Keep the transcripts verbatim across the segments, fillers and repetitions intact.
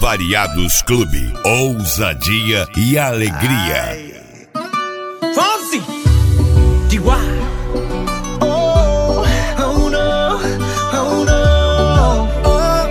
Variados Clube, ousadia e alegria. Fonsi, Chihuahua. Oh, oh no, oh no, oh.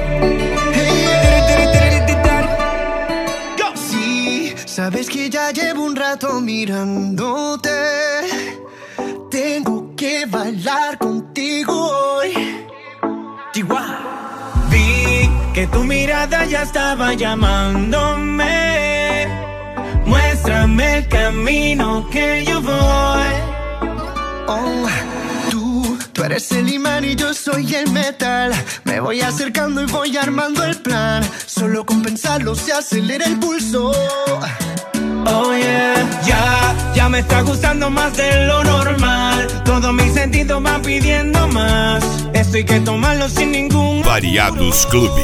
Hey. Go. Sí, sabes que ya llevo un rato mirándote. Tengo que bailar contigo hoy. Chihuahua. Vi que tu mirada ya estaba llamándome. Muéstrame el camino que yo voy. Oh, tú, tú eres el imán y yo soy el metal. Me voy acercando y voy armando el plan. Solo con pensarlo se acelera el pulso. Oh yeah, ya, ya me está gustando más de lo normal. Todos mis sentidos van pidiendo más. Esto hay que tomarlo sin ningún Variados Clube.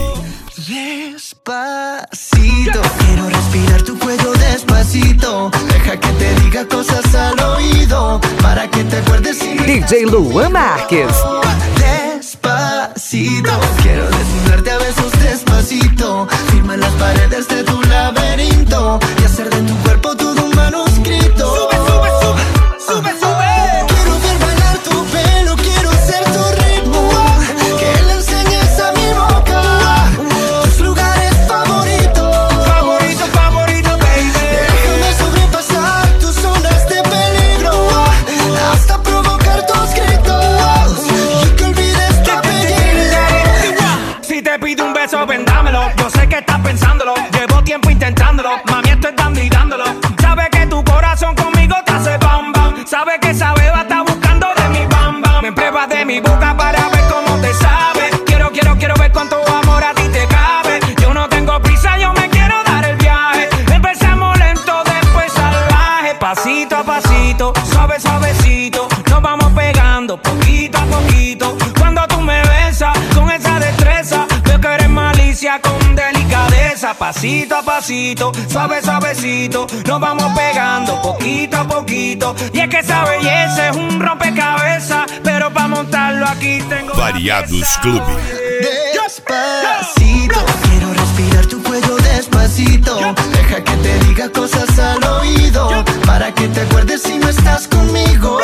Despacito, quiero respirar tu cuello despacito. Deja que te diga cosas al oído, para que te acuerdes si D J Luan Marques. Despacito, quiero desnudarte a besos despacito. Firma las paredes de tu laberinto y hacer de tu cuerpo todo un manuscrito. Sube, sube, sube, sube, sube. Quiero ver bailar tu pelo, quiero ser tu ritmo. Que le enseñes a mi boca tus lugares favoritos. Favorito, favorito, baby. Déjame sobrepasar tus zonas de peligro, hasta provocar tus gritos y que olvides tu apellido. Si te pido un beso, vendámelo. Yo sé que estás pensándolo. Llevo tiempo intentándolo. Mami, esto es dando y dándolo. Sabe que tu corazón conmigo te hace bam bam. Sabe que esa beba está buscando de mi bam bam. Me pruebas de mi boca para ver cómo te sabe. Quiero, quiero, quiero ver cuánto amor a ti te cabe. Yo no tengo prisa, yo me quiero dar el viaje. Empezamos lento, después salvaje. Pasito a pasito, suave, suavecito. Nos vamos pegando poquito a poquito. Cuando tú me besas con esa destreza, veo que eres malicia con delicadeza. Pasito a pasito, suave, suavecito. Nos vamos pegando poquito a poquito. Y es que esa belleza es un rompecabezas, pero para montarlo aquí tengo Variados Clube. Despacito, quiero respirar tu cuello despacito. Deja que te diga cosas al oído, para que te acuerdes si no estás conmigo.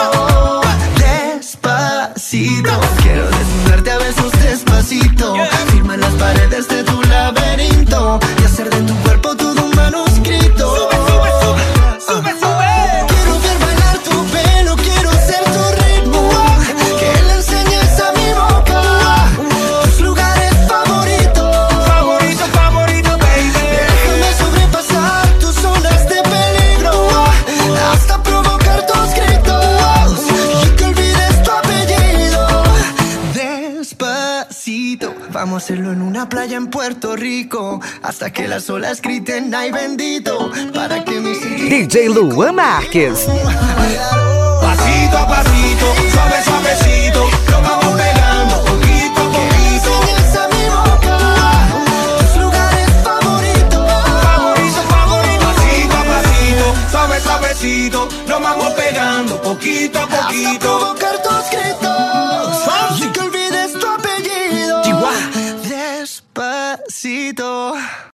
Despacito, quiero desnudarte a besos despacito. Firma las paredes de tu laberinto y hacer de tu cuerpo todo un manuscrito. Sube, sube, sube, sube, sube. Quiero ver bailar tu pelo, quiero ser tu ritmo. Que le enseñes a mi boca tus lugares favoritos. Favorito, favorito, baby. Déjame sobrepasar tus zonas de peligro, hasta provocar tus gritos y que olvides tu apellido. Despacito, vamos a hacerlo en una playa en Puerto Rico, hasta que las olas griten ay bendito, para que mis D J Luan Marques. Pasito a pasito, suave, suavecito. Nos vamos pegando poquito a poquito. enseñes a mi boca tus lugares favoritos. Favorito, favorito. Pasito a pasito, suave, suavecito. Nos vamos pegando poquito a Hasta poquito. provocar tus gritos y que olvides tu apellido. Chihuahua. Despacito.